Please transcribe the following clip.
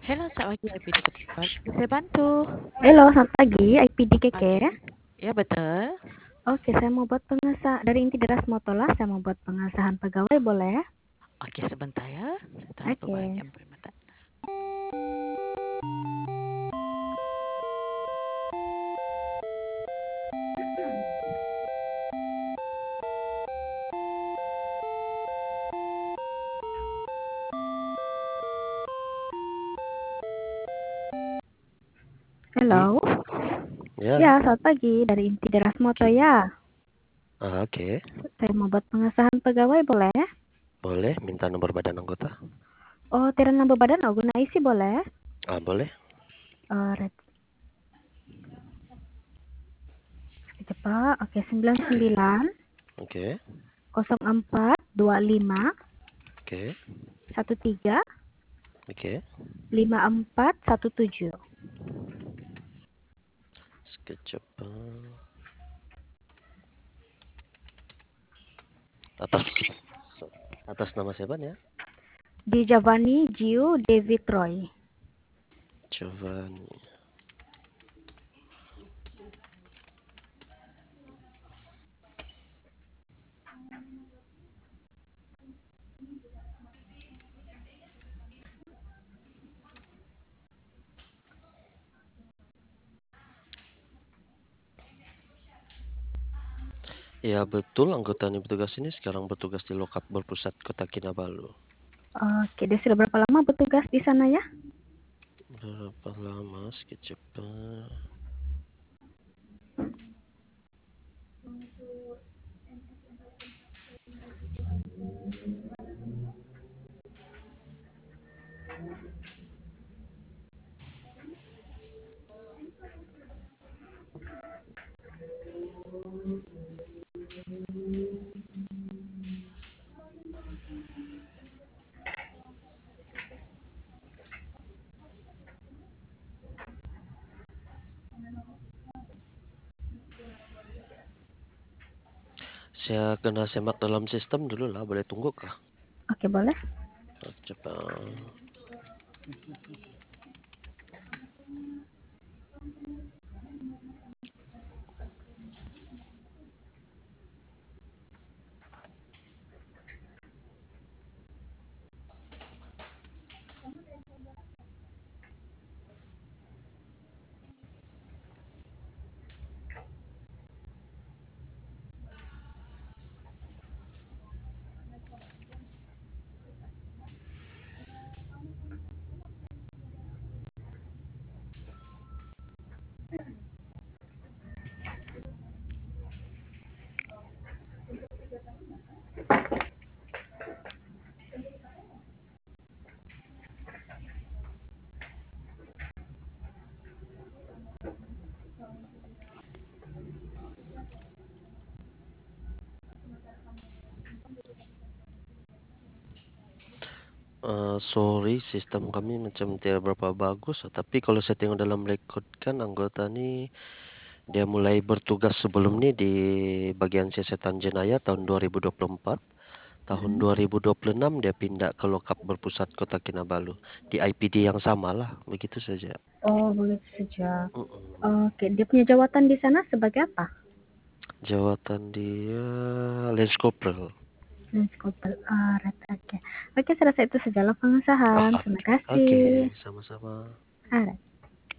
Halo, selamat pagi IPD Ketupat. Bisa saya bantu? Halo, selamat pagi, IPD Keke. Pagi. Ya, betul. Oke, saya mau buat pengesahan dari inti deras Motola. Saya mau buat pengesahan pegawai, boleh? Oke, sebentar ya. Saya taruh Oke. pembawaan permata. Pagi. Halo. Ya. Ya, selamat pagi dari inti deras Moto Oke. ya. Oke. Saya mau buat pengesahan pegawai, boleh? Boleh minta nomor badan anggota? Oh, tidak nambah badan, oh, guna isi boleh? Boleh. Red. Cepat. Oke, 99 Oke. 04 25 Oke. 13 Oke. 5417. Sekejap. Atas nama siapa ya? Di Giovanni Giu David Roy. Giovanni. Ya betul, anggota ini bertugas ini sekarang bertugas di lokap berpusat Kota Kinabalu. Oke, dia sudah berapa lama bertugas di sana ya? Berapa lama? Sekejap. Saya kena semak dalam sistem dulu lah, boleh tunggu kah? Oke, boleh. Cepat. Sorry, sistem kami macam tidak berapa bagus. Tapi kalau saya tengok dalam rekod kan anggota ni dia mulai bertugas sebelum ni di bagian siasatan jenayah tahun 2024. Tahun 2026 dia pindah ke lokap berpusat Kota Kinabalu di IPD yang sama lah, begitu saja. Oh, begitu saja. Mm-mm. Oke, dia punya jawatan di sana sebagai apa? Jawatan dia Lance Corporal. Oke. Oke, saya rasa itu sajalah pengesahan. Terima Oke, kasih. sama-sama. Alright.